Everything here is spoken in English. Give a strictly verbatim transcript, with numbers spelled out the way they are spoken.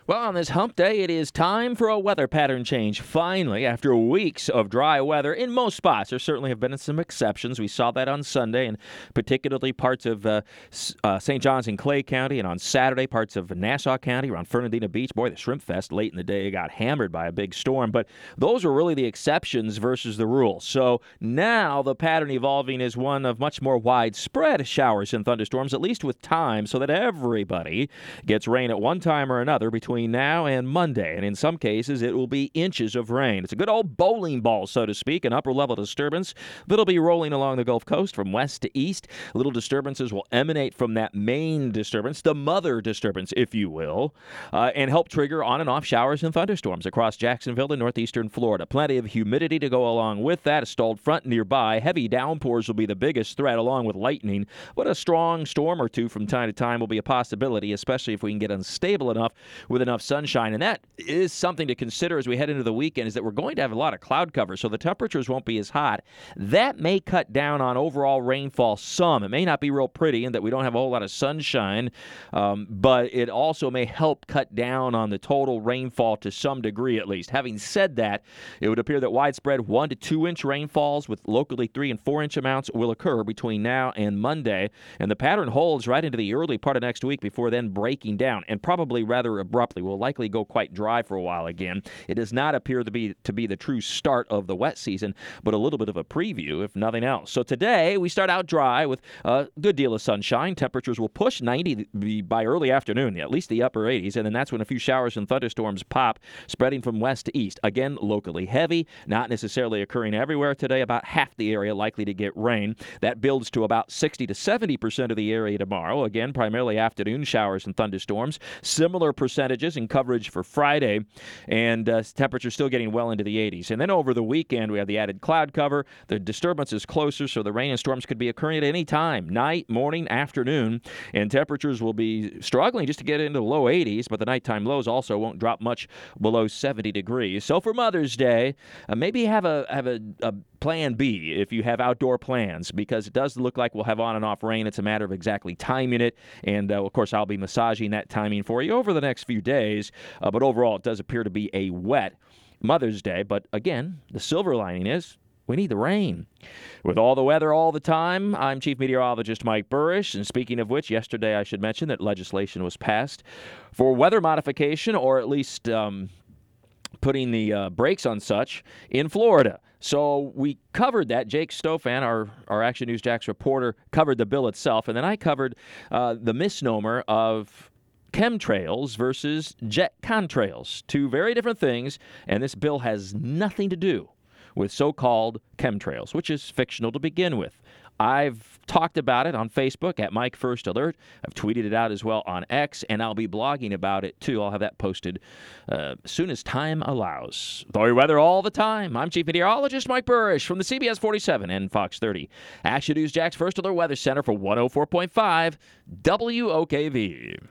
Well, on this hump day, it is time for a weather pattern change. Finally, after weeks of dry weather in most spots, there certainly have been some exceptions. We saw that on Sunday, and particularly parts of uh, uh, Saint Johns and Clay County, and on Saturday, parts of Nassau County around Fernandina Beach. Boy, the Shrimp Fest late in the day got hammered by a big storm, but those were really the exceptions versus the rule. So now the pattern evolving is one of much more widespread showers and thunderstorms, at least with time, so that everybody gets rain at one time or another between now and Monday, and in some cases it will be inches of rain. It's a good old bowling ball, so to speak, an upper-level disturbance that'll be rolling along the Gulf Coast from west to east. Little disturbances will emanate from that main disturbance, the mother disturbance, if you will, uh, and help trigger on and off showers and thunderstorms across Jacksonville and northeastern Florida. Plenty of humidity to go along with that. A stalled front nearby. Heavy downpours will be the biggest threat, along with lightning, but a strong storm or two from time to time will be a possibility, especially if we can get unstable enough with enough sunshine. And that is something to consider as we head into the weekend, is that we're going to have a lot of cloud cover, so the temperatures won't be as hot. That may cut down on overall rainfall some. It may not be real pretty in that we don't have a whole lot of sunshine, um, but it also may help cut down on the total rainfall to some degree at least. Having said that, it would appear that widespread one to two inch rainfalls with locally three and four inch amounts will occur between now and Monday, and the pattern holds right into the early part of next week before then breaking down, and probably rather abruptly. Will likely go quite dry for a while again. It does not appear to be to be the true start of the wet season, but a little bit of a preview, if nothing else. So today, we start out dry with a good deal of sunshine. Temperatures will push ninety by early afternoon, at least the upper eighties, and then that's when a few showers and thunderstorms pop, spreading from west to east. Again, locally heavy, not necessarily occurring everywhere today. About half the area likely to get rain. That builds to about sixty to seventy percent of the area tomorrow. Again, primarily afternoon showers and thunderstorms. Similar percentages and coverage for Friday, and uh, temperatures still getting well into the eighties. And then over the weekend, we have the added cloud cover. The disturbance is closer, so the rain and storms could be occurring at any time, night, morning, afternoon, and temperatures will be struggling just to get into the low eighties, but the nighttime lows also won't drop much below seventy degrees. So for Mother's Day, uh, maybe have a have a, a plan B if you have outdoor plans, because it does look like we'll have on and off rain. It's a matter of exactly timing it, and uh, of course I'll be massaging that timing for you over the next few days, uh, but overall it does appear to be a wet Mother's Day. But again, the silver lining is we need the rain. With all the weather all the time, I'm Chief Meteorologist Mike Burrish, and speaking of which, yesterday I should mention that legislation was passed for weather modification, or at least um, putting the uh, brakes on such in Florida. So we covered that. Jake Stofan, our, our Action News Jax reporter, covered the bill itself, and then I covered uh, the misnomer of chemtrails versus jet contrails. Two very different things, and this bill has nothing to do with so-called chemtrails, which is fictional to begin with. I've talked about it on Facebook at Mike First Alert. I've tweeted it out as well on X, and I'll be blogging about it too. I'll have that posted uh, as soon as time allows. With all your weather all the time, I'm Chief Meteorologist Mike Burrish from the C B S forty-seven and Fox thirty. Action News Jax First Alert Weather Center for one oh four point five W O K V.